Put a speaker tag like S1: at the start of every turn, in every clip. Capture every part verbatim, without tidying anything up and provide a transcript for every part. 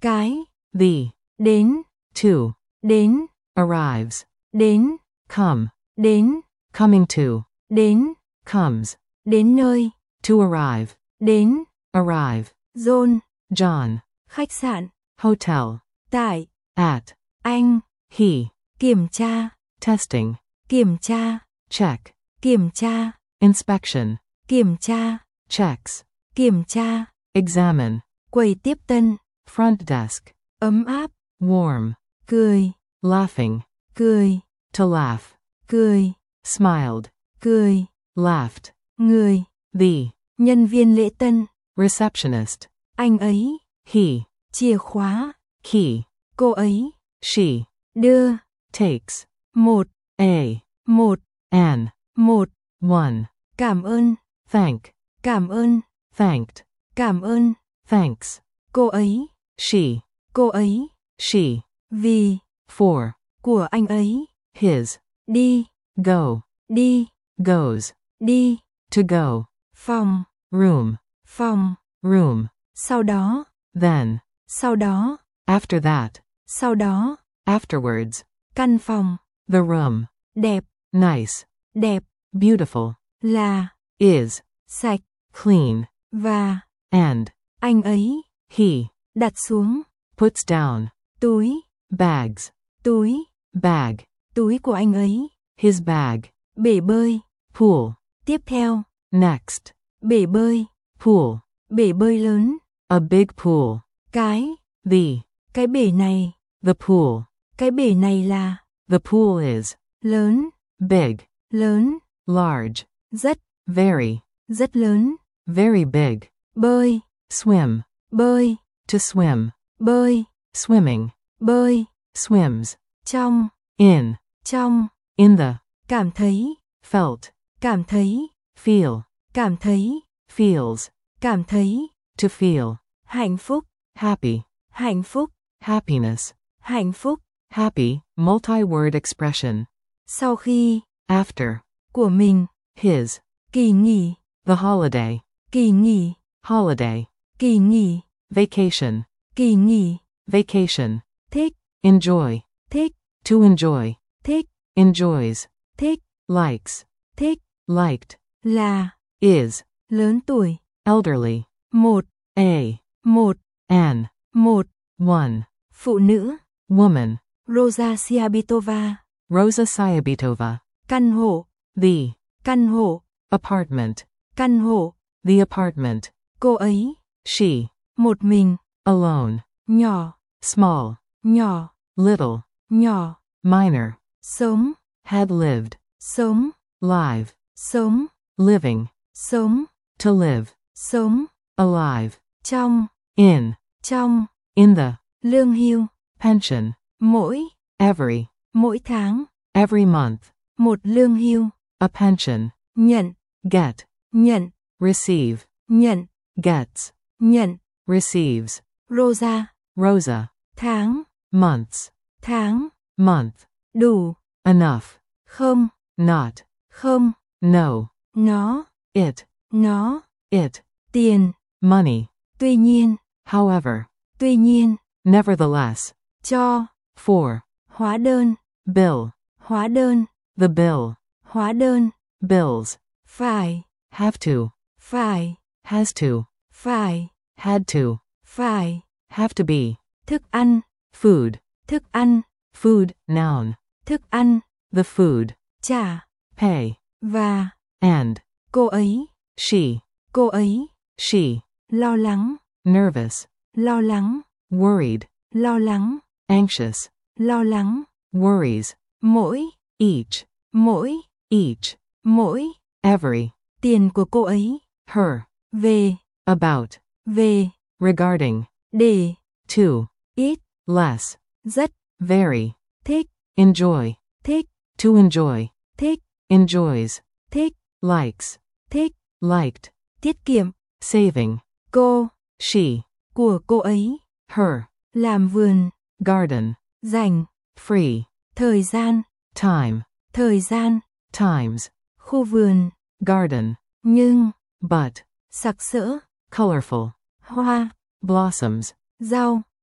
S1: cái,
S2: the,
S1: đến,
S2: to,
S1: đến,
S2: arrives,
S1: đến,
S2: come,
S1: đến,
S2: coming to,
S1: đến,
S2: comes,
S1: đến nơi,
S2: to arrive,
S1: đến,
S2: arrive,
S1: John,
S2: John,
S1: khách sạn,
S2: hotel,
S1: tại,
S2: at,
S1: anh,
S2: he,
S1: kiểm tra,
S2: testing,
S1: kiểm tra,
S2: check,
S1: kiểm tra,
S2: inspection,
S1: kiểm tra,
S2: checks,
S1: kiểm tra,
S2: examine,
S1: quầy tiếp tân,
S2: front desk,
S1: ấm áp,
S2: warm,
S1: cười,
S2: laughing,
S1: cười,
S2: to laugh,
S1: cười,
S2: smiled,
S1: cười,
S2: laughed,
S1: người,
S2: the,
S1: nhân viên lễ tân,
S2: receptionist,
S1: anh ấy,
S2: he,
S1: chìa khóa,
S2: key,
S1: cô ấy,
S2: she,
S1: đưa,
S2: takes,
S1: một,
S2: a,
S1: một,
S2: an,
S1: một,
S2: one,
S1: cảm ơn,
S2: thank,
S1: cảm ơn,
S2: thanked,
S1: cảm ơn,
S2: thanks,
S1: cô ấy,
S2: she,
S1: cô ấy,
S2: she,
S1: vì,
S2: for,
S1: của anh ấy,
S2: his,
S1: đi,
S2: go,
S1: đi,
S2: goes,
S1: đi,
S2: to go,
S1: phòng,
S2: room,
S1: phòng,
S2: room,
S1: sau đó,
S2: then,
S1: sau đó,
S2: after that,
S1: sau đó,
S2: afterwards,
S1: căn phòng,
S2: the room,
S1: đẹp,
S2: nice,
S1: đẹp,
S2: beautiful,
S1: là,
S2: is,
S1: sạch,
S2: clean,
S1: và,
S2: and,
S1: anh ấy,
S2: he,
S1: đặt xuống,
S2: puts down,
S1: túi,
S2: bags,
S1: túi,
S2: bag,
S1: túi của anh ấy,
S2: his bag,
S1: bể bơi,
S2: pool,
S1: tiếp theo,
S2: next,
S1: bể bơi,
S2: pool,
S1: bể bơi lớn,
S2: a big pool,
S1: cái,
S2: the,
S1: cái bể này,
S2: the pool,
S1: cái bể này là,
S2: the pool is,
S1: lớn,
S2: big,
S1: lớn,
S2: large,
S1: rất,
S2: very,
S1: rất lớn,
S2: very big,
S1: bơi,
S2: swim,
S1: bơi,
S2: to swim,
S1: bơi,
S2: swimming,
S1: bơi,
S2: swims,
S1: trong,
S2: in,
S1: trong,
S2: in the,
S1: cảm thấy,
S2: felt,
S1: cảm thấy,
S2: feel,
S1: cảm thấy,
S2: feels,
S1: cảm thấy,
S2: to feel,
S1: hạnh phúc,
S2: happy,
S1: hạnh phúc,
S2: happiness,
S1: hạnh phúc,
S2: happy, multi-word expression,
S1: sau khi,
S2: after,
S1: của mình,
S2: his,
S1: kỳ nghỉ,
S2: the holiday,
S1: kỳ nghỉ,
S2: holiday,
S1: kỳ nghỉ,
S2: vacation,
S1: kỳ nghỉ,
S2: vacation,
S1: thích,
S2: enjoy,
S1: thích,
S2: to enjoy,
S1: thích,
S2: enjoys,
S1: thích,
S2: likes,
S1: thích,
S2: liked,
S1: là,
S2: is,
S1: lớn tuổi,
S2: elderly,
S1: một,
S2: a,
S1: một,
S2: an,
S1: một,
S2: one,
S1: phụ nữ,
S2: woman,
S1: Rosa Siabitova,
S2: Rosa Sayabitova,
S1: căn hộ,
S2: the,
S1: căn hộ,
S2: apartment,
S1: căn hộ,
S2: the apartment,
S1: cô ấy,
S2: she,
S1: một mình,
S2: alone,
S1: nhỏ,
S2: small,
S1: nhỏ,
S2: little,
S1: nhỏ,
S2: minor,
S1: sống,
S2: had lived,
S1: sống,
S2: live,
S1: sống,
S2: living,
S1: sống,
S2: to live,
S1: sống,
S2: alive,
S1: trong,
S2: in,
S1: trong,
S2: in the,
S1: lương hưu,
S2: pension,
S1: mỗi,
S2: every,
S1: mỗi tháng,
S2: every month,
S1: một lương hưu,
S2: a pension,
S1: nhận,
S2: get,
S1: nhận,
S2: receive,
S1: nhận,
S2: gets,
S1: nhận,
S2: receives,
S1: Rosa,
S2: Rosa,
S1: tháng,
S2: months,
S1: tháng,
S2: month,
S1: đủ,
S2: enough,
S1: không,
S2: not,
S1: không,
S2: no,
S1: nó,
S2: it,
S1: nó,
S2: it,
S1: tiền,
S2: money,
S1: tuy nhiên,
S2: however,
S1: tuy nhiên,
S2: nevertheless,
S1: cho,
S2: for,
S1: hóa đơn,
S2: bill,
S1: hóa đơn,
S2: the bill,
S1: hóa đơn,
S2: bills,
S1: phải,
S2: have to,
S1: phải,
S2: has to,
S1: phải,
S2: had to,
S1: phải,
S2: have to be,
S1: thức ăn,
S2: food,
S1: thức ăn,
S2: food, noun,
S1: thức ăn,
S2: the food,
S1: trả,
S2: pay,
S1: và,
S2: and,
S1: cô ấy,
S2: she,
S1: cô ấy,
S2: she,
S1: lo lắng,
S2: nervous,
S1: lo lắng,
S2: worried,
S1: lo lắng,
S2: anxious,
S1: lo lắng,
S2: worries,
S1: mỗi,
S2: each,
S1: mỗi,
S2: each,
S1: mỗi,
S2: every,
S1: tiền của cô ấy,
S2: her,
S1: về,
S2: about,
S1: về,
S2: regarding,
S1: để,
S2: to,
S1: ít,
S2: less,
S1: rất,
S2: very,
S1: thích,
S2: enjoy,
S1: thích,
S2: to enjoy,
S1: thích,
S2: enjoys,
S1: thích,
S2: likes,
S1: thích,
S2: liked,
S1: tiết kiệm,
S2: saving,
S1: cô,
S2: she,
S1: của cô ấy,
S2: her,
S1: làm vườn,
S2: garden,
S1: rảnh,
S2: free,
S1: thời gian,
S2: time,
S1: thời gian,
S2: times,
S1: khu vườn,
S2: garden,
S1: nhưng,
S2: but,
S1: sặc sỡ,
S2: colorful,
S1: hoa,
S2: blossoms,
S1: rau,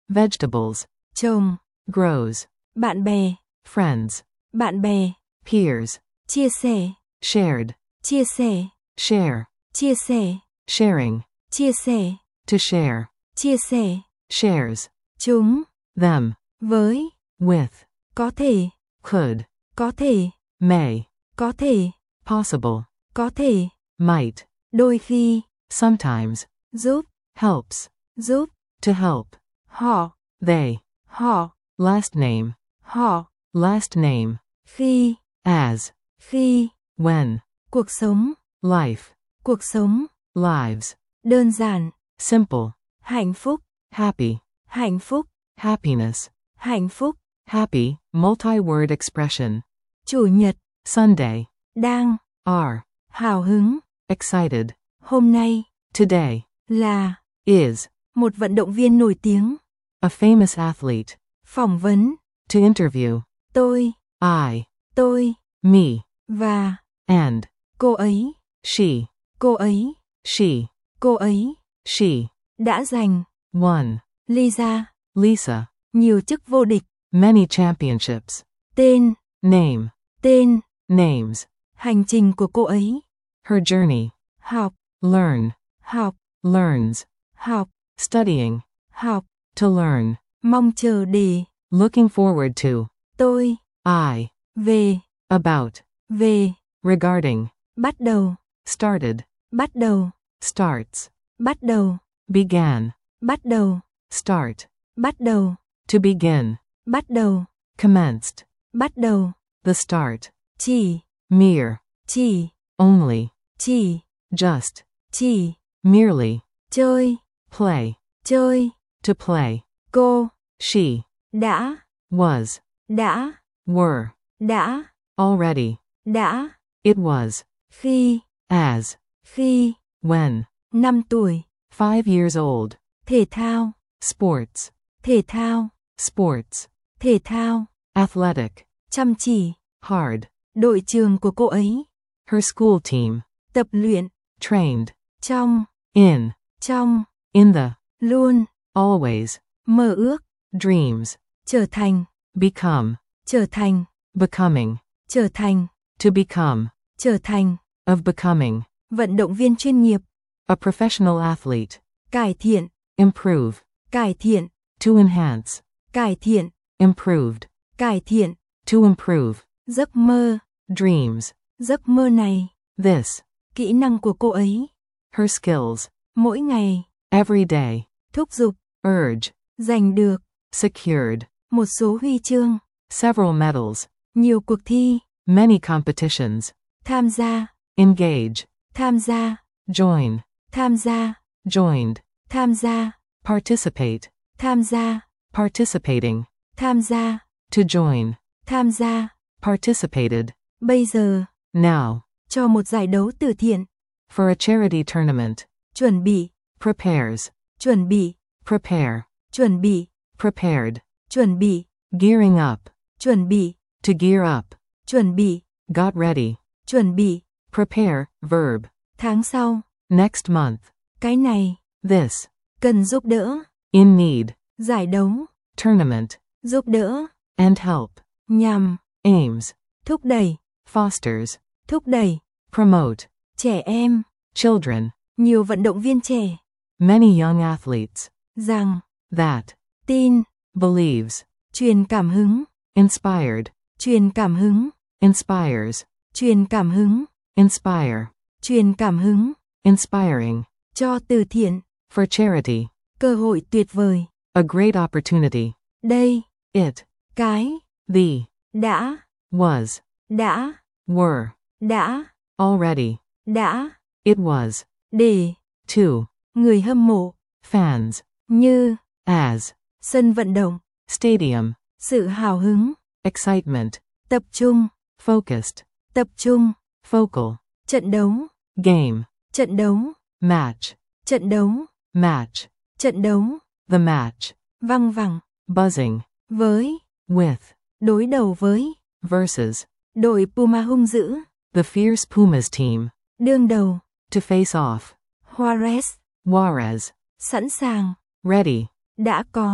S2: vegetables,
S1: trồng,
S2: grows,
S1: bạn bè,
S2: friends,
S1: bạn bè,
S2: peers,
S1: chia sẻ,
S2: shared,
S1: chia sẻ,
S2: share,
S1: chia sẻ,
S2: sharing,
S1: chia sẻ,
S2: to share,
S1: chia sẻ,
S2: shares,
S1: chúng,
S2: them,
S1: với,
S2: with,
S1: có thể,
S2: could,
S1: có thể,
S2: may,
S1: có thể,
S2: possible,
S1: có thể,
S2: might,
S1: đôi khi,
S2: sometimes,
S1: giúp,
S2: helps,
S1: giúp,
S2: to help,
S1: họ,
S2: they,
S1: họ,
S2: last name,
S1: họ,
S2: last name,
S1: khi,
S2: as,
S1: khi,
S2: when,
S1: cuộc sống,
S2: life,
S1: cuộc sống,
S2: lives,
S1: đơn giản,
S2: simple,
S1: hạnh phúc,
S2: happy,
S1: hạnh phúc,
S2: happiness,
S1: hạnh phúc,
S2: happy, multi-word expression,
S1: chủ nhật,
S2: Sunday,
S1: đang,
S2: are,
S1: hào hứng,
S2: excited,
S1: hôm nay,
S2: today,
S1: là,
S2: is,
S1: một vận động viên nổi tiếng,
S2: a famous athlete,
S1: phỏng vấn,
S2: to interview,
S1: tôi,
S2: I,
S1: tôi,
S2: me,
S1: và,
S2: and,
S1: cô ấy,
S2: she,
S1: cô ấy,
S2: she,
S1: cô ấy,
S2: she,
S1: đã giành,
S2: won,
S1: Lisa,
S2: Lisa,
S1: nhiều chức vô địch,
S2: many championships,
S1: tên,
S2: name,
S1: tên,
S2: names,
S1: hành trình của cô ấy,
S2: her journey,
S1: học,
S2: learn,
S1: học,
S2: learns,
S1: học,
S2: studying,
S1: học,
S2: to learn,
S1: mong chờ để,
S2: looking forward to,
S1: tôi,
S2: I,
S1: về,
S2: about,
S1: về,
S2: regarding,
S1: bắt đầu,
S2: started,
S1: bắt đầu,
S2: starts,
S1: bắt đầu,
S2: began,
S1: bắt đầu,
S2: start,
S1: bắt đầu,
S2: to begin,
S1: bắt đầu,
S2: commenced,
S1: bắt đầu,
S2: the start,
S1: chỉ,
S2: mere,
S1: chỉ,
S2: only,
S1: chỉ,
S2: just,
S1: chỉ,
S2: merely,
S1: chơi,
S2: play,
S1: chơi,
S2: to play,
S1: cô,
S2: she,
S1: đã,
S2: was,
S1: đã,
S2: were,
S1: đã,
S2: already,
S1: đã,
S2: it was,
S1: khi,
S2: as,
S1: khi,
S2: when,
S1: năm tuổi,
S2: five years old,
S1: thể thao,
S2: sports,
S1: thể thao,
S2: sports,
S1: thể thao,
S2: athletic,
S1: chăm chỉ,
S2: hard,
S1: đội trường của cô ấy,
S2: her school team,
S1: tập luyện,
S2: trained,
S1: trong,
S2: in,
S1: trong,
S2: in the,
S1: luôn,
S2: always,
S1: mơ ước,
S2: dreams,
S1: trở thành,
S2: become,
S1: trở thành,
S2: becoming,
S1: trở thành,
S2: to become,
S1: trở thành,
S2: of becoming,
S1: vận động viên chuyên nghiệp,
S2: a professional athlete,
S1: cải thiện,
S2: improve,
S1: cải thiện,
S2: to enhance,
S1: cải thiện,
S2: improved,
S1: cải thiện,
S2: to improve,
S1: giấc mơ,
S2: dreams,
S1: giấc mơ này,
S2: this,
S1: kỹ năng của cô ấy,
S2: her skills,
S1: mỗi ngày,
S2: every day,
S1: thúc giục,
S2: urge,
S1: giành được,
S2: secured,
S1: một số huy chương,
S2: several medals,
S1: nhiều cuộc thi,
S2: many competitions,
S1: tham gia,
S2: engage,
S1: tham gia,
S2: join,
S1: tham gia,
S2: joined,
S1: tham gia,
S2: participate,
S1: tham gia,
S2: participating,
S1: tham gia,
S2: to join,
S1: tham gia,
S2: participated,
S1: bây giờ,
S2: now,
S1: cho một giải đấu từ thiện,
S2: for a charity tournament,
S1: chuẩn bị,
S2: prepares,
S1: chuẩn bị,
S2: prepare,
S1: chuẩn bị,
S2: prepared,
S1: chuẩn bị,
S2: gearing up,
S1: chuẩn bị,
S2: to gear up,
S1: chuẩn bị,
S2: got ready,
S1: chuẩn bị,
S2: prepare, verb,
S1: tháng sau,
S2: next month,
S1: cái này,
S2: this,
S1: cần giúp đỡ,
S2: in need,
S1: giải đấu,
S2: tournament,
S1: giúp đỡ,
S2: and help,
S1: nhằm,
S2: aims,
S1: thúc đẩy,
S2: fosters,
S1: thúc đẩy,
S2: promote,
S1: trẻ em,
S2: children,
S1: nhiều vận động viên trẻ,
S2: many young athletes,
S1: rằng,
S2: that,
S1: tin,
S2: believes,
S1: truyền cảm hứng,
S2: inspired,
S1: truyền cảm hứng,
S2: inspires,
S1: truyền cảm hứng,
S2: inspire,
S1: truyền cảm hứng,
S2: inspiring,
S1: cho từ thiện,
S2: for charity,
S1: cơ hội tuyệt vời,
S2: a great opportunity,
S1: đây,
S2: it,
S1: cái,
S2: the,
S1: đã,
S2: was,
S1: đã,
S2: were,
S1: đã,
S2: already,
S1: đã,
S2: it was,
S1: để,
S2: to,
S1: người hâm mộ,
S2: fans,
S1: như,
S2: as,
S1: sân vận động,
S2: stadium,
S1: sự hào hứng,
S2: excitement,
S1: tập trung,
S2: focused,
S1: tập trung,
S2: focal,
S1: trận đấu,
S2: game,
S1: trận đấu,
S2: match,
S1: trận đấu,
S2: match,
S1: trận đấu,
S2: the match,
S1: văng vẳng,
S2: buzzing,
S1: với,
S2: with,
S1: đối đầu với,
S2: versus,
S1: đội Puma hung dữ,
S2: the fierce Pumas team,
S1: đương đầu,
S2: to face off,
S1: Juarez,
S2: Juarez,
S1: sẵn sàng,
S2: ready,
S1: đã có,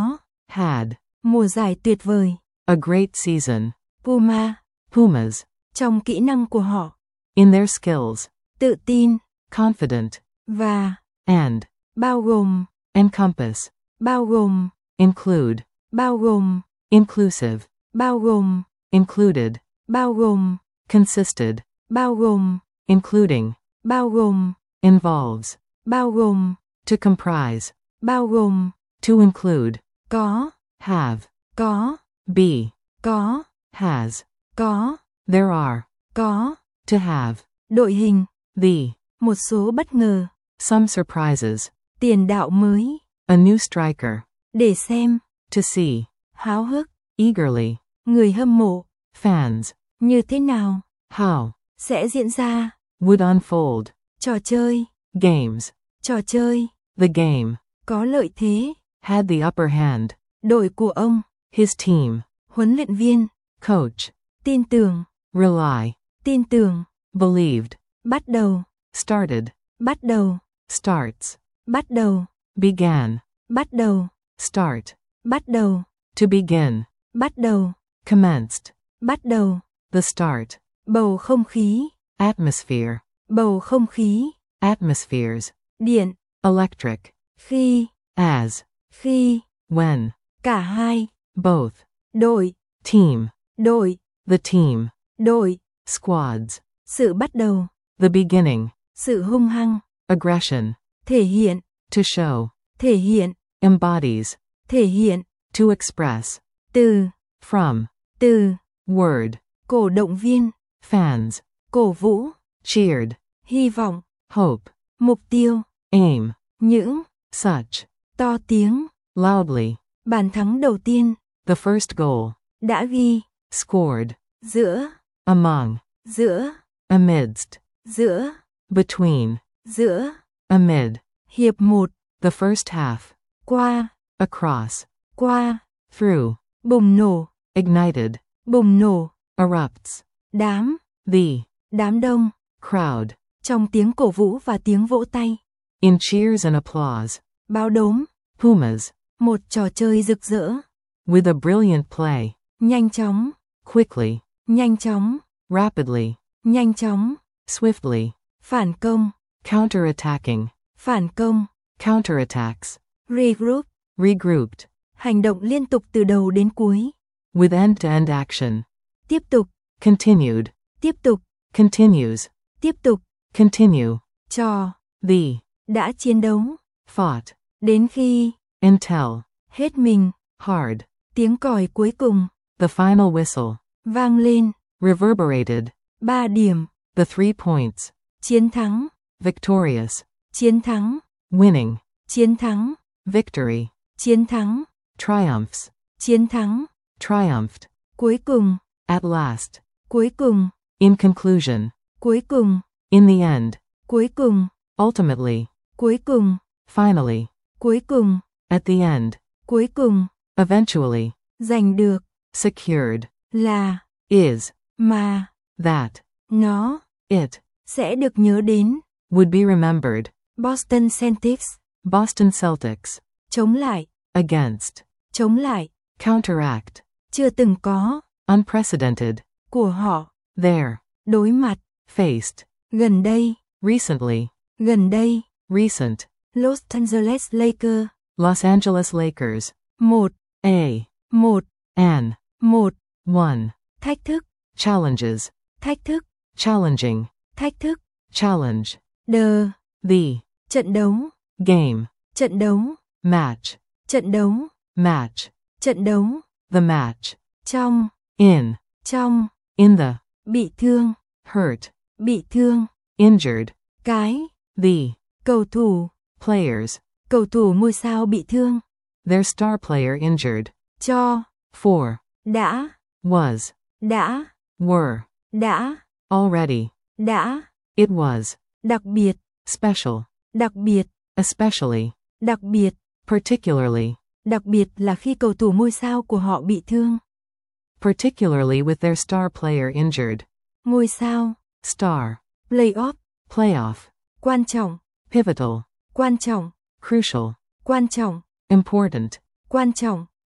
S2: Had.
S1: Mùa giải tuyệt vời.
S2: A great season.
S1: Puma.
S2: Pumas.
S1: Trong kỹ năng của họ.
S2: In their skills.
S1: Tự tin.
S2: Confident.
S1: Và.
S2: And.
S1: Bao gồm.
S2: Encompass.
S1: Bao gồm.
S2: Include.
S1: Bao gồm.
S2: Inclusive.
S1: Bao gồm.
S2: Included.
S1: Bao gồm.
S2: Consisted.
S1: Bao gồm.
S2: Including.
S1: Bao gồm.
S2: Involves.
S1: Bao gồm.
S2: To comprise.
S1: Bao gồm.
S2: To include.
S1: Có.
S2: Have.
S1: Có.
S2: Be.
S1: Có.
S2: Has.
S1: Có.
S2: There are.
S1: Có.
S2: To have.
S1: Đội hình.
S2: The.
S1: Một số bất ngờ.
S2: Some surprises.
S1: Tiền đạo mới.
S2: A new striker.
S1: Để xem.
S2: To see.
S1: Háo hức.
S2: Eagerly.
S1: Người hâm mộ.
S2: Fans.
S1: Như thế nào?
S2: How.
S1: Sẽ diễn ra.
S2: Would unfold.
S1: Trò chơi.
S2: Games.
S1: Trò chơi.
S2: The game.
S1: Có lợi thế.
S2: Had the upper hand.
S1: Đội của ông.
S2: His team.
S1: Huấn luyện viên.
S2: Coach.
S1: Tin tưởng.
S2: Rely.
S1: Tin tưởng.
S2: Believed.
S1: Bắt đầu.
S2: Started.
S1: Bắt đầu.
S2: Starts.
S1: Bắt đầu.
S2: Began.
S1: Bắt đầu.
S2: Start.
S1: Bắt đầu.
S2: To begin.
S1: Bắt đầu.
S2: Commenced.
S1: Bắt đầu.
S2: The start.
S1: Bầu không khí.
S2: Atmosphere.
S1: Bầu không khí.
S2: Atmospheres.
S1: Điện.
S2: Electric.
S1: Khi.
S2: As.
S1: Khi.
S2: When.
S1: Cả hai.
S2: Both.
S1: Đội.
S2: Team.
S1: Đội.
S2: The team.
S1: Đội.
S2: Squads.
S1: Sự bắt đầu.
S2: The beginning.
S1: Sự hung hăng.
S2: Aggression.
S1: Thể hiện.
S2: To show.
S1: Thể hiện.
S2: Embodies.
S1: Thể hiện.
S2: To express.
S1: Từ.
S2: From.
S1: Từ.
S2: Word.
S1: Cổ động viên.
S2: Fans.
S1: Cổ vũ.
S2: Cheered.
S1: Hy vọng.
S2: Hope.
S1: Mục tiêu.
S2: Aim.
S1: Những.
S2: Such.
S1: To tiếng.
S2: Loudly.
S1: Bàn thắng đầu tiên.
S2: The first goal.
S1: Đã ghi.
S2: Scored.
S1: Giữa.
S2: Among.
S1: Giữa.
S2: Amidst.
S1: Giữa.
S2: Between.
S1: Giữa.
S2: Amid.
S1: Hiệp một.
S2: The first half.
S1: Qua.
S2: Across.
S1: Qua.
S2: Through.
S1: Bùng nổ.
S2: Ignited.
S1: Bùng nổ.
S2: Erupts.
S1: Đám.
S2: The.
S1: Đám đông.
S2: Crowd.
S1: Trong tiếng cổ vũ và tiếng vỗ tay.
S2: In cheers and applause.
S1: Báo đốm.
S2: Pumas.
S1: Một trò chơi rực rỡ.
S2: With a brilliant play.
S1: Nhanh chóng.
S2: Quickly.
S1: Nhanh chóng.
S2: Rapidly.
S1: Nhanh chóng.
S2: Swiftly.
S1: Phản công.
S2: Counterattacking.
S1: Phản công.
S2: Counterattacks.
S1: Regroup.
S2: Regrouped.
S1: Hành động liên tục từ đầu đến cuối.
S2: With end-to-end action.
S1: Tiếp tục.
S2: Continued.
S1: Tiếp tục.
S2: Continues.
S1: Tiếp tục.
S2: Continue.
S1: Trò.
S2: The.
S1: Đã chiến đấu.
S2: Fought.
S1: Đến khi.
S2: Until.
S1: Hết mình.
S2: Hard.
S1: Tiếng còi cuối cùng.
S2: The final whistle.
S1: Vang lên.
S2: Reverberated.
S1: Ba điểm.
S2: The three points.
S1: Chiến thắng.
S2: Victorious.
S1: Chiến thắng.
S2: Winning.
S1: Chiến thắng.
S2: Victory.
S1: Chiến thắng.
S2: Triumphs.
S1: Chiến thắng.
S2: Triumphed.
S1: Cuối cùng.
S2: At last.
S1: Cuối cùng.
S2: In conclusion.
S1: Cuối cùng.
S2: In the end.
S1: Cuối cùng.
S2: Ultimately.
S1: Cuối cùng.
S2: Finally.
S1: Cuối cùng.
S2: At the end.
S1: Cuối cùng.
S2: Eventually.
S1: Giành được.
S2: Secured.
S1: Là.
S2: Is.
S1: Mà.
S2: That.
S1: Nó.
S2: It.
S1: Sẽ được nhớ đến.
S2: Would be remembered.
S1: Boston Celtics.
S2: Boston Celtics.
S1: Chống lại.
S2: Against.
S1: Chống lại.
S2: Counteract.
S1: Chưa từng có.
S2: Unprecedented.
S1: Của họ.
S2: There.
S1: Đối mặt.
S2: Faced.
S1: Gần đây.
S2: Recently.
S1: Gần đây.
S2: Recent.
S1: Los Angeles Lakers.
S2: Los Angeles Lakers.
S1: Một.
S2: A.
S1: Một.
S2: An.
S1: Một.
S2: One.
S1: Thách thức.
S2: Challenges.
S1: Thách thức.
S2: Challenging.
S1: Thách thức.
S2: Challenge.
S1: The.
S2: The.
S1: Trận đấu.
S2: Game.
S1: Trận đấu.
S2: Match.
S1: Trận đấu.
S2: Match.
S1: Trận đấu.
S2: The match.
S1: Trong.
S2: In.
S1: Trong.
S2: In the.
S1: Bị thương.
S2: Hurt.
S1: Bị thương.
S2: Injured.
S1: Cái.
S2: The.
S1: Cầu thủ.
S2: Players.
S1: Cầu thủ ngôi sao bị thương.
S2: Their star player injured.
S1: Cho.
S2: For.
S1: Đã.
S2: Was.
S1: Đã.
S2: Were.
S1: Đã.
S2: Already.
S1: Đã.
S2: It was.
S1: Đặc biệt.
S2: Special.
S1: Đặc biệt.
S2: Especially.
S1: Đặc biệt.
S2: Particularly.
S1: Đặc biệt là khi cầu thủ ngôi sao của họ bị thương.
S2: Particularly with their star player injured.
S1: Ngôi sao.
S2: Star.
S1: Playoff.
S2: Playoff.
S1: Quan trọng.
S2: Pivotal.
S1: Quan trọng.
S2: Crucial.
S1: Quan trọng.
S2: Important.
S1: Quan trọng.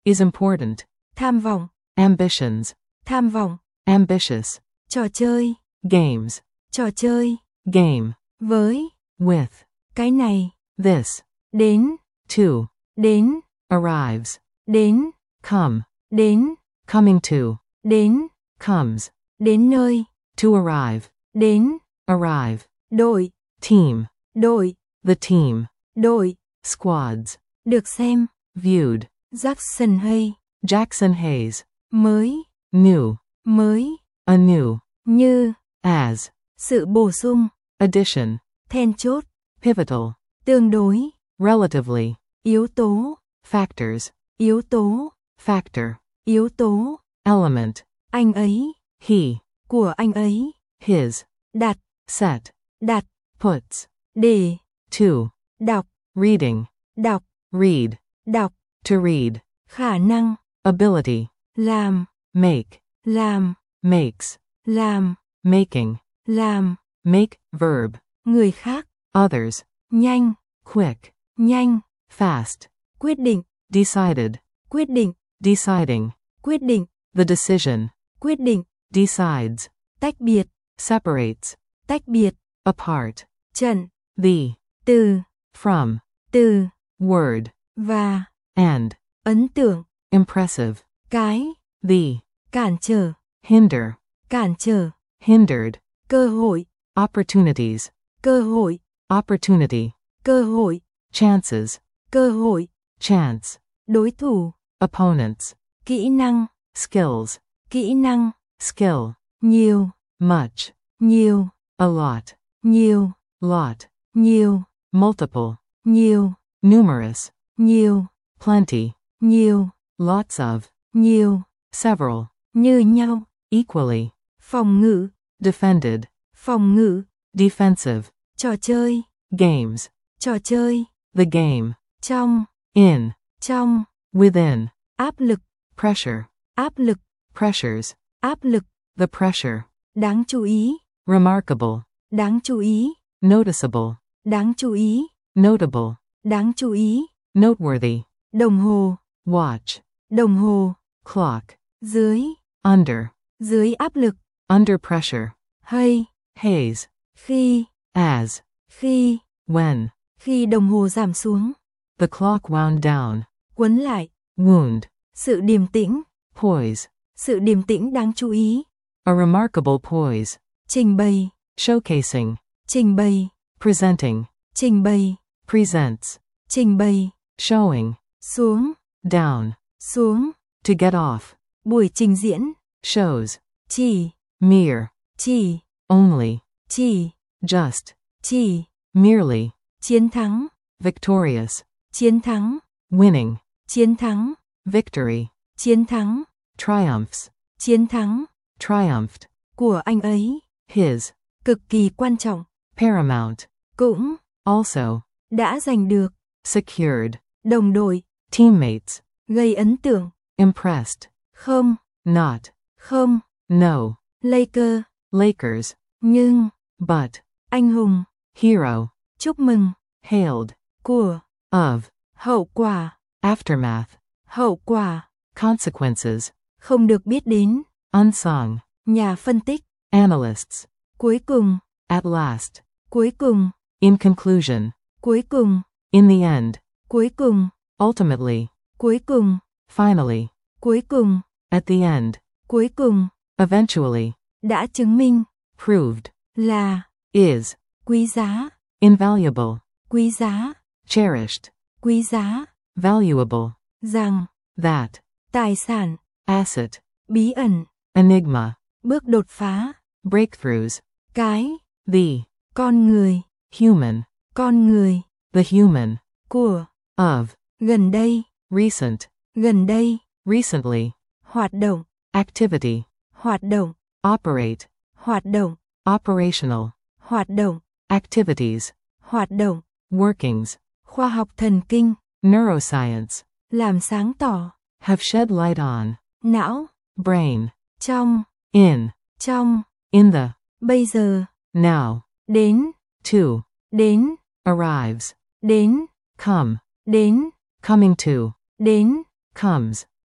S2: is important,
S1: tham vọng,
S2: ambitions,
S1: tham vọng,
S2: ambitious,
S1: trò chơi,
S2: games,
S1: trò chơi,
S2: game,
S1: với,
S2: with,
S1: cái này,
S2: this,
S1: đến,
S2: to,
S1: đến,
S2: arrives,
S1: đến,
S2: come,
S1: đến,
S2: coming to,
S1: đến,
S2: comes,
S1: đến nơi,
S2: to arrive,
S1: đến,
S2: arrive,
S1: đội,
S2: team,
S1: đội,
S2: the team,
S1: đội,
S2: squads,
S1: được xem,
S2: viewed,
S1: Jackson Hay,
S2: Jackson Hayes,
S1: mới,
S2: new,
S1: mới,
S2: anew,
S1: như,
S2: as,
S1: sự bổ sung,
S2: addition,
S1: then chốt,
S2: pivotal,
S1: tương đối,
S2: relatively,
S1: yếu tố,
S2: factors,
S1: yếu tố,
S2: factor,
S1: yếu tố,
S2: element,
S1: anh ấy,
S2: he,
S1: của anh ấy,
S2: his,
S1: đặt,
S2: set,
S1: đặt,
S2: puts,
S1: để,
S2: to,
S1: đọc,
S2: reading,
S1: đọc,
S2: read,
S1: đọc,
S2: to read,
S1: khả năng,
S2: ability,
S1: làm,
S2: make,
S1: làm,
S2: makes,
S1: làm,
S2: making,
S1: làm,
S2: make, verb,
S1: người khác,
S2: others,
S1: nhanh,
S2: quick,
S1: nhanh,
S2: fast,
S1: quyết định,
S2: decided,
S1: quyết định,
S2: deciding,
S1: quyết định,
S2: the decision,
S1: quyết định,
S2: decides,
S1: tách biệt,
S2: separates,
S1: tách biệt,
S2: apart,
S1: trận,
S2: the,
S1: từ,
S2: from,
S1: từ,
S2: word,
S1: và,
S2: and,
S1: ấn tượng,
S2: impressive,
S1: cái,
S2: the,
S1: cản trở,
S2: hinder,
S1: cản trở,
S2: hindered,
S1: cơ hội,
S2: opportunities,
S1: cơ hội,
S2: opportunity,
S1: cơ hội,
S2: chances,
S1: cơ hội,
S2: chance,
S1: đối thủ,
S2: opponents,
S1: kỹ năng,
S2: skills,
S1: kỹ năng,
S2: skill,
S1: nhiều,
S2: much,
S1: nhiều,
S2: a lot,
S1: nhiều,
S2: lot,
S1: nhiều,
S2: multiple,
S1: nhiều,
S2: numerous,
S1: nhiều,
S2: plenty,
S1: nhiều,
S2: lots of,
S1: nhiều,
S2: several,
S1: như nhau,
S2: equally,
S1: phòng ngự,
S2: defended,
S1: phòng ngự,
S2: defensive,
S1: trò chơi,
S2: games,
S1: trò chơi,
S2: the game,
S1: trong,
S2: in,
S1: trong,
S2: within,
S1: áp lực,
S2: pressure,
S1: áp lực,
S2: pressures,
S1: áp lực,
S2: the pressure,
S1: đáng chú ý,
S2: remarkable,
S1: đáng chú ý,
S2: noticeable,
S1: đáng chú ý,
S2: notable,
S1: đáng chú ý,
S2: noteworthy,
S1: đồng hồ,
S2: watch,
S1: đồng hồ,
S2: clock,
S1: dưới,
S2: under,
S1: dưới áp lực,
S2: under pressure,
S1: hay,
S2: haze,
S1: khi,
S2: as,
S1: khi,
S2: when,
S1: khi đồng hồ giảm xuống,
S2: the clock wound down,
S1: quấn lại,
S2: wound,
S1: sự điềm tĩnh,
S2: poise,
S1: sự điềm tĩnh đáng chú ý,
S2: a remarkable poise,
S1: trình bày,
S2: showcasing,
S1: trình bày,
S2: presenting,
S1: trình bày,
S2: presents,
S1: trình bày,
S2: showing,
S1: xuống,
S2: down,
S1: xuống,
S2: to get off,
S1: buổi trình diễn,
S2: shows,
S1: chỉ,
S2: mere,
S1: chỉ,
S2: only,
S1: chỉ,
S2: just,
S1: chỉ,
S2: merely,
S1: chiến thắng,
S2: victorious,
S1: chiến thắng,
S2: winning,
S1: chiến thắng,
S2: victory,
S1: chiến thắng,
S2: triumphs,
S1: chiến thắng,
S2: triumphed,
S1: của anh ấy,
S2: his,
S1: cực kỳ quan trọng,
S2: paramount,
S1: cũng,
S2: also,
S1: đã giành được,
S2: secured,
S1: đồng đội,
S2: teammates,
S1: gây ấn tượng,
S2: impressed,
S1: không,
S2: not,
S1: không,
S2: no,
S1: Laker,
S2: Lakers,
S1: nhưng,
S2: but,
S1: anh hùng,
S2: hero,
S1: chúc mừng,
S2: hailed,
S1: của,
S2: of,
S1: hậu quả,
S2: aftermath,
S1: hậu quả,
S2: consequences,
S1: không được biết đến,
S2: unsung,
S1: nhà phân tích,
S2: analysts,
S1: cuối cùng,
S2: at last,
S1: cuối cùng,
S2: in conclusion,
S1: cuối cùng,
S2: in the end,
S1: cuối cùng,
S2: ultimately,
S1: cuối cùng,
S2: finally,
S1: cuối cùng,
S2: at the end,
S1: cuối cùng,
S2: eventually,
S1: đã chứng minh,
S2: proved,
S1: là,
S2: is,
S1: quý giá,
S2: invaluable,
S1: quý giá,
S2: cherished,
S1: quý giá,
S2: valuable,
S1: rằng,
S2: that,
S1: tài sản,
S2: asset,
S1: bí ẩn,
S2: enigma,
S1: bước đột phá,
S2: breakthroughs,
S1: cái,
S2: the,
S1: con người,
S2: human,
S1: con người,
S2: the human,
S1: của,
S2: of,
S1: gần đây,
S2: recent,
S1: gần đây,
S2: recently,
S1: hoạt động,
S2: activity,
S1: hoạt động,
S2: operate,
S1: hoạt động,
S2: operational,
S1: hoạt động,
S2: activities,
S1: hoạt động,
S2: workings,
S1: khoa học thần kinh,
S2: neuroscience,
S1: làm sáng tỏ,
S2: have shed light on,
S1: não,
S2: brain,
S1: trong,
S2: in,
S1: trong,
S2: in the,
S1: bây giờ,
S2: now,
S1: đến,
S2: to,
S1: đến,
S2: arrives,
S1: đến,
S2: come,
S1: đến,
S2: coming to,
S1: đến,
S2: comes,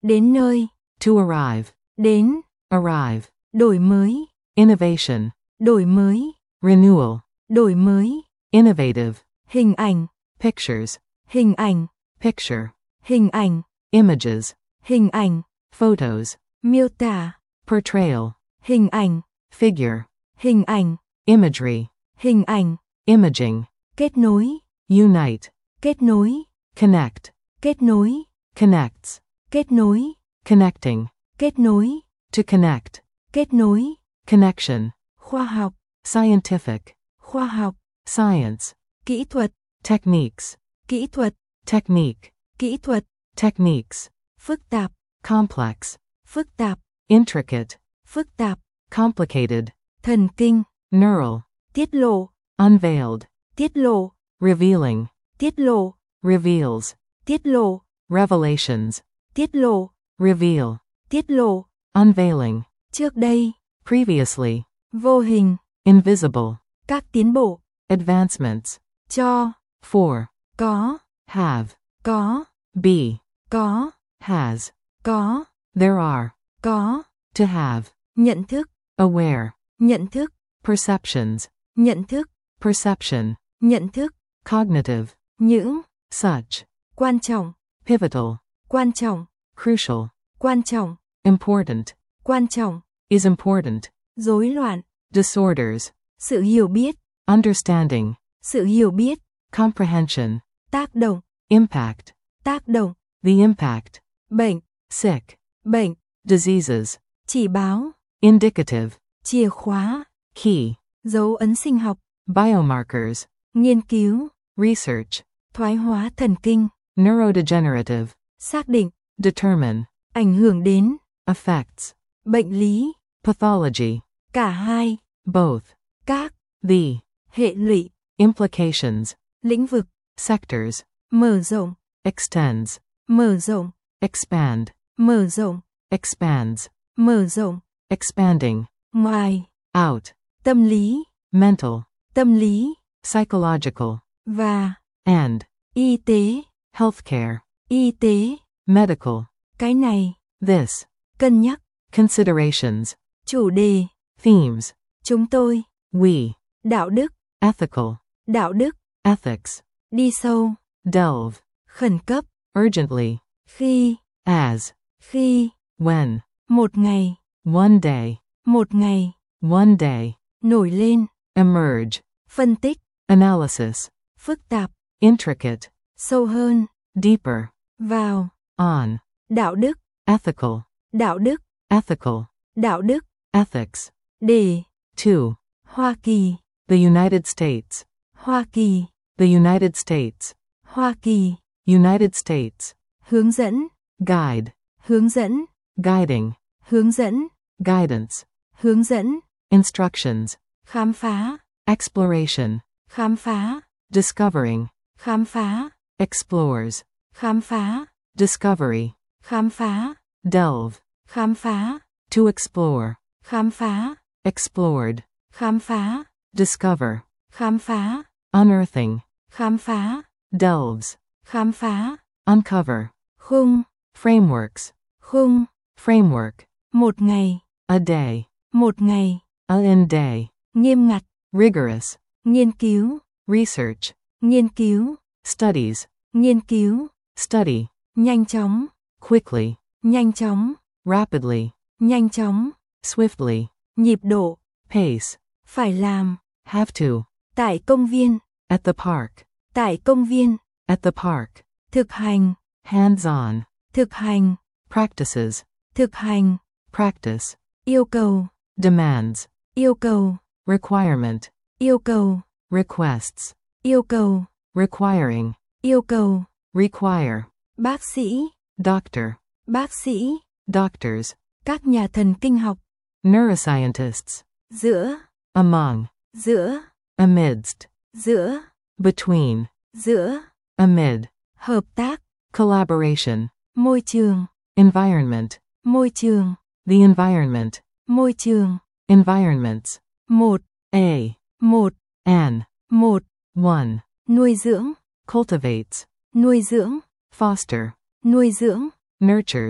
S1: đến nơi,
S2: To arrive.
S1: đến,
S2: Arrive.
S1: đổi mới,
S2: Innovation.
S1: đổi mới,
S2: Renewal.
S1: đổi mới,
S2: Innovative.
S1: hình ảnh,
S2: Pictures.
S1: hình ảnh,
S2: Picture.
S1: hình ảnh,
S2: Images.
S1: hình ảnh,
S2: Photos.
S1: miêu tả,
S2: Portrayal.
S1: hình ảnh,
S2: Figure.
S1: hình ảnh,
S2: Imagery.
S1: hình ảnh,
S2: Imaging.
S1: kết nối,
S2: Unite.
S1: kết nối,
S2: Connect.
S1: kết nối,
S2: Connects.
S1: kết nối,
S2: Connecting.
S1: kết nối,
S2: To connect.
S1: kết nối,
S2: Connection.
S1: khoa học,
S2: Scientific.
S1: khoa học,
S2: Science.
S1: kỹ thuật,
S2: Techniques.
S1: kỹ thuật,
S2: Technique.
S1: kỹ thuật,
S2: Techniques.
S1: phức tạp,
S2: Complex.
S1: phức tạp,
S2: Intricate.
S1: phức tạp,
S2: Complicated.
S1: thần kinh,
S2: Neural.
S1: tiết lộ,
S2: Unveiled.
S1: tiết lộ,
S2: Revealing.
S1: tiết lộ,
S2: Reveals.
S1: tiết lộ,
S2: Revelations.
S1: tiết lộ,
S2: Reveal.
S1: tiết lộ,
S2: Unveiling.
S1: trước đây,
S2: Previously.
S1: vô hình,
S2: Invisible.
S1: các tiến bộ,
S2: Advancements.
S1: cho,
S2: For.
S1: có,
S2: Have.
S1: có,
S2: Be.
S1: có,
S2: Has.
S1: có,
S2: There are.
S1: có,
S2: To have.
S1: nhận thức,
S2: Aware.
S1: nhận thức,
S2: Perceptions.
S1: nhận thức,
S2: Perception.
S1: nhận thức,
S2: Cognitive.
S1: những,
S2: Such.
S1: quan trọng,
S2: Pivotal.
S1: quan trọng,
S2: Crucial.
S1: quan trọng,
S2: Important.
S1: quan trọng,
S2: Is important.
S1: rối loạn,
S2: Disorders.
S1: sự hiểu biết,
S2: Understanding.
S1: sự hiểu biết,
S2: Comprehension.
S1: tác động,
S2: Impact.
S1: tác động,
S2: The impact.
S1: bệnh,
S2: Sick.
S1: bệnh,
S2: Diseases.
S1: chỉ báo,
S2: Indicative.
S1: chìa khóa,
S2: Key.
S1: dấu ấn sinh học,
S2: Biomarkers.
S1: nghiên cứu,
S2: Research.
S1: thoái hóa thần kinh,
S2: Neurodegenerative.
S1: xác định,
S2: Determine.
S1: ảnh hưởng đến,
S2: Effects.
S1: bệnh lý,
S2: Pathology.
S1: cả hai,
S2: Both.
S1: các,
S2: The.
S1: hệ lụy,
S2: Implications.
S1: lĩnh vực,
S2: Sectors.
S1: mở rộng,
S2: Extends.
S1: mở rộng,
S2: Expand.
S1: mở rộng,
S2: Expands.
S1: mở rộng,
S2: Expanding.
S1: ngoài,
S2: Out.
S1: tâm lý,
S2: Mental.
S1: tâm lý,
S2: Psychological.
S1: và,
S2: And.
S1: y tế,
S2: Healthcare.
S1: y tế,
S2: Medical.
S1: cái này,
S2: This.
S1: cân nhắc,
S2: Considerations.
S1: chủ đề,
S2: Themes.
S1: chúng tôi,
S2: We.
S1: đạo đức,
S2: Ethical.
S1: đạo đức,
S2: Ethics.
S1: đi sâu,
S2: Delve.
S1: khẩn cấp,
S2: Urgently.
S1: khi,
S2: As.
S1: khi,
S2: When.
S1: một ngày,
S2: One day.
S1: một ngày,
S2: One day.
S1: nổi lên,
S2: Emerge.
S1: phân tích,
S2: Analysis.
S1: phức tạp,
S2: Intricate.
S1: sâu hơn,
S2: Deeper.
S1: vào,
S2: On.
S1: đạo đức,
S2: Ethical.
S1: đạo đức,
S2: Ethical.
S1: đạo đức,
S2: Ethics.
S1: để,
S2: To.
S1: Hoa Kỳ,
S2: The United States.
S1: Hoa Kỳ,
S2: The United States.
S1: Hoa Kỳ,
S2: United States.
S1: hướng dẫn,
S2: Guide.
S1: hướng dẫn,
S2: Guiding.
S1: hướng dẫn,
S2: Guidance.
S1: hướng dẫn,
S2: Instructions.
S1: khám phá,
S2: Exploration.
S1: khám phá,
S2: Discovering.
S1: khám phá,
S2: Explores.
S1: khám phá,
S2: Discovery.
S1: khám phá,
S2: Delve.
S1: khám phá,
S2: To explore.
S1: khám phá,
S2: Explored.
S1: khám phá,
S2: Discover.
S1: khám phá,
S2: Unearthing.
S1: khám phá,
S2: Delves.
S1: khám phá,
S2: Uncover.
S1: khung,
S2: Frameworks.
S1: khung,
S2: Framework.
S1: một ngày,
S2: A day.
S1: một ngày,
S2: A in day.
S1: nghiêm ngặt,
S2: Rigorous.
S1: nghiên cứu,
S2: Research.
S1: nghiên cứu,
S2: Studies.
S1: nghiên cứu,
S2: Study.
S1: nhanh chóng,
S2: Quickly.
S1: nhanh chóng,
S2: Rapidly.
S1: nhanh chóng,
S2: Swiftly.
S1: nhịp độ,
S2: Pace.
S1: phải làm,
S2: Have to.
S1: tại công viên,
S2: At the park.
S1: tại công viên,
S2: At the park.
S1: thực hành,
S2: Hands on.
S1: thực hành,
S2: Practices.
S1: thực hành,
S2: Practice.
S1: yêu cầu,
S2: Demands.
S1: yêu cầu,
S2: Requirement.
S1: yêu cầu,
S2: Requests.
S1: yêu cầu,
S2: Requiring.
S1: yêu cầu,
S2: Require.
S1: bác sĩ,
S2: Doctor.
S1: bác sĩ,
S2: Doctors.
S1: các nhà thần kinh học,
S2: Neuroscientists.
S1: giữa,
S2: Among.
S1: giữa,
S2: Amidst.
S1: giữa,
S2: Between.
S1: giữa,
S2: Amid.
S1: hợp tác,
S2: Collaboration.
S1: môi trường,
S2: Environment.
S1: môi trường,
S2: The environment.
S1: môi trường,
S2: Environments.
S1: một,
S2: A.
S1: một,
S2: An.
S1: một,
S2: One.
S1: nuôi dưỡng,
S2: Cultivates.
S1: nuôi dưỡng,
S2: Foster.
S1: nuôi dưỡng,
S2: Nurtures.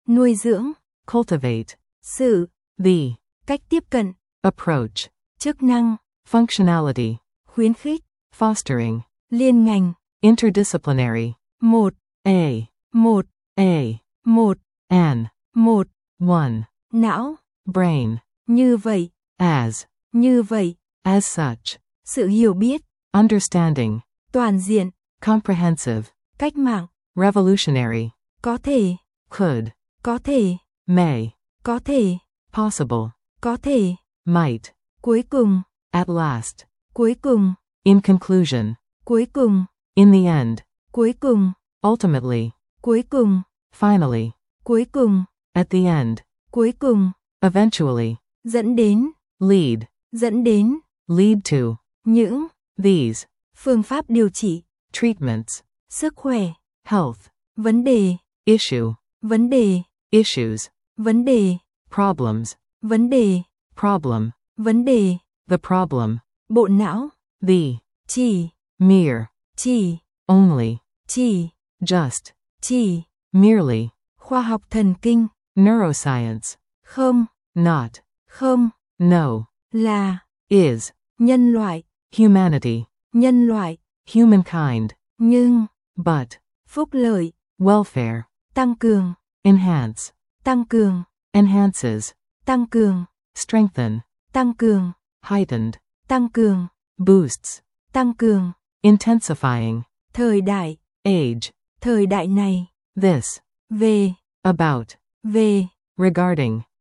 S1: nuôi dưỡng,
S2: cultivate,
S1: sự,
S2: the,
S1: cách tiếp cận,
S2: approach,
S1: chức năng,
S2: functionality,
S1: khuyến khích,
S2: fostering,
S1: liên ngành,
S2: interdisciplinary,
S1: một,
S2: a,
S1: một,
S2: a,
S1: một,
S2: an,
S1: một,
S2: one,
S1: não,
S2: brain,
S1: như vậy,
S2: as,
S1: như vậy,
S2: as such,
S1: sự hiểu biết,
S2: understanding,
S1: toàn diện,
S2: comprehensive,
S1: cách mạng,
S2: revolutionary,
S1: có thể,
S2: could,
S1: có thể,
S2: may,
S1: có thể,
S2: possible,
S1: có thể,
S2: might,
S1: cuối cùng,
S2: at last,
S1: cuối cùng,
S2: in conclusion,
S1: cuối cùng,
S2: in the end,
S1: cuối cùng,
S2: ultimately,
S1: cuối cùng,
S2: finally,
S1: cuối cùng,
S2: at the end,
S1: cuối cùng,
S2: eventually,
S1: dẫn đến,
S2: lead,
S1: dẫn đến,
S2: lead to,
S1: những,
S2: these,
S1: phương pháp điều trị,
S2: treatments,
S1: sức khỏe,
S2: health,
S1: vấn đề,
S2: issue,
S1: vấn đề,
S2: issues,
S1: vấn đề,
S2: problems,
S1: vấn đề,
S2: problem,
S1: vấn đề,
S2: the problem,
S1: bộ não,
S2: the,
S1: chỉ,
S2: mere,
S1: chỉ,
S2: only,
S1: chỉ,
S2: just,
S1: chỉ,
S2: merely,
S1: khoa học thần kinh,
S2: neuroscience,
S1: không,
S2: not,
S1: không,
S2: no,
S1: là,
S2: is,
S1: nhân loại,
S2: humanity,
S1: nhân loại,
S2: humankind,
S1: nhưng,
S2: but,
S1: phúc lợi,
S2: welfare,
S1: tăng cường,
S2: enhance,
S1: tăng cường,
S2: enhances,
S1: tăng cường,
S2: strengthen,
S1: tăng cường,
S2: heightened,
S1: tăng cường,
S2: boosts,
S1: tăng cường,
S2: intensifying,
S1: thời đại,
S2: age,
S1: thời đại này,
S2: this,
S1: về,
S2: about,
S1: về,
S2: regarding,